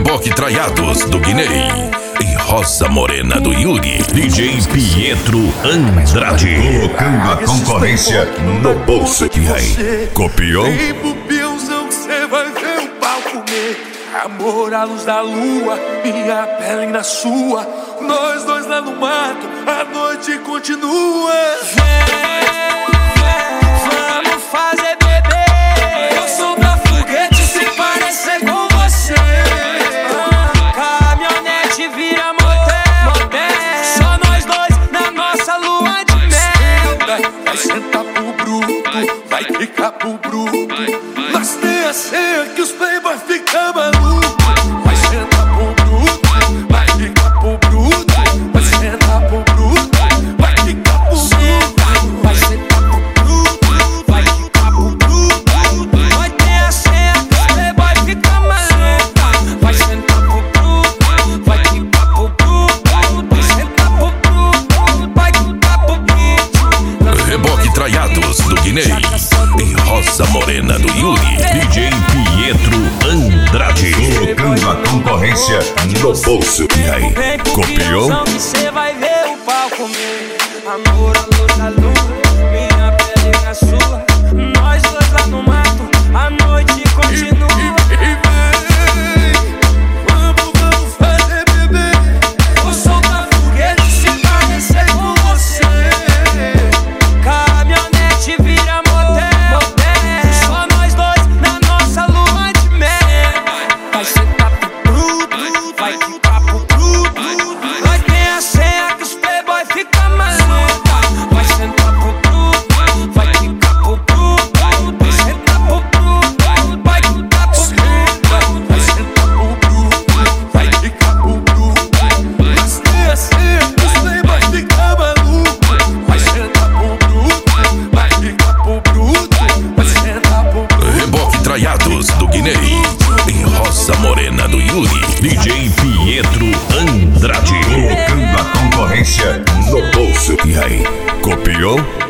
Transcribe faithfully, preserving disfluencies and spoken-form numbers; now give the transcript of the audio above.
Reboque Traiados do Guinei e Rosa Morena do Yuri. D J Pietro Andrade, colocando a concorrência no bolso. E aí, copiou? Vem pro peãozão que cê vai ver o pau comer. Amor à luz da lua, minha pele na sua. Nós dois lá no mato, a noite continua. Vem, vamos fazer bebê. Eu sou da foguete, se parecer com você. Caminhonete vira motel, motel. Só nós dois na nossa lua de mel. Vai sentar pro bruto, vai ficar pro bruto. Nós tem a senha que os playboy ficam malucos. Vai sentar pro bruto, vai ficar pro bruto. Vai sentar pro bruto, vai ficar pro bruto. Vai sentar pro bruto, vai ficar pro bruto. Vai ter a senha que os playboy ficam malucos. Vai sentar pro bruto, vai ficar pro bruto. Vai sentar pro bruto, vai ficar pro bruto. Reboque Traiados do Guinei e Rosa Morena do Yuri. D J Pietro Andrade, Colocando a concorrência no bolso. E aí, copiou? Que cê vai ver o pau comer. Amor à luz da lua, minha pele na sua. Nós dois lá no mato, a noite continua. E vem, vamos, vamos fazer bebê. Eu sou da foguete, se parecer com você. Caminhonete vira motel, motel. Só nós dois na nossa lua de mel. Vai sentar pro bruto, vai ficar pro bruto. Nós tem a senha que os playboy ficam malucos. Vai sentar pro bruto, vai ficar pro bruto. Vai sentar pro bruto, vai ficar pro bruto. Vai sentar pro bruto, vai ficar pro bruto. Nós tem a senha que os playboy ficam malucos. Vai sentar pro bruto, vai ficar pro bruto. Vai sentar pro bruto. Reboque Traiados do Guinei e Rosa Morena do Yuri. D J Pietro Andrade, Colocando a concorrência no bolso. E aí, copiou?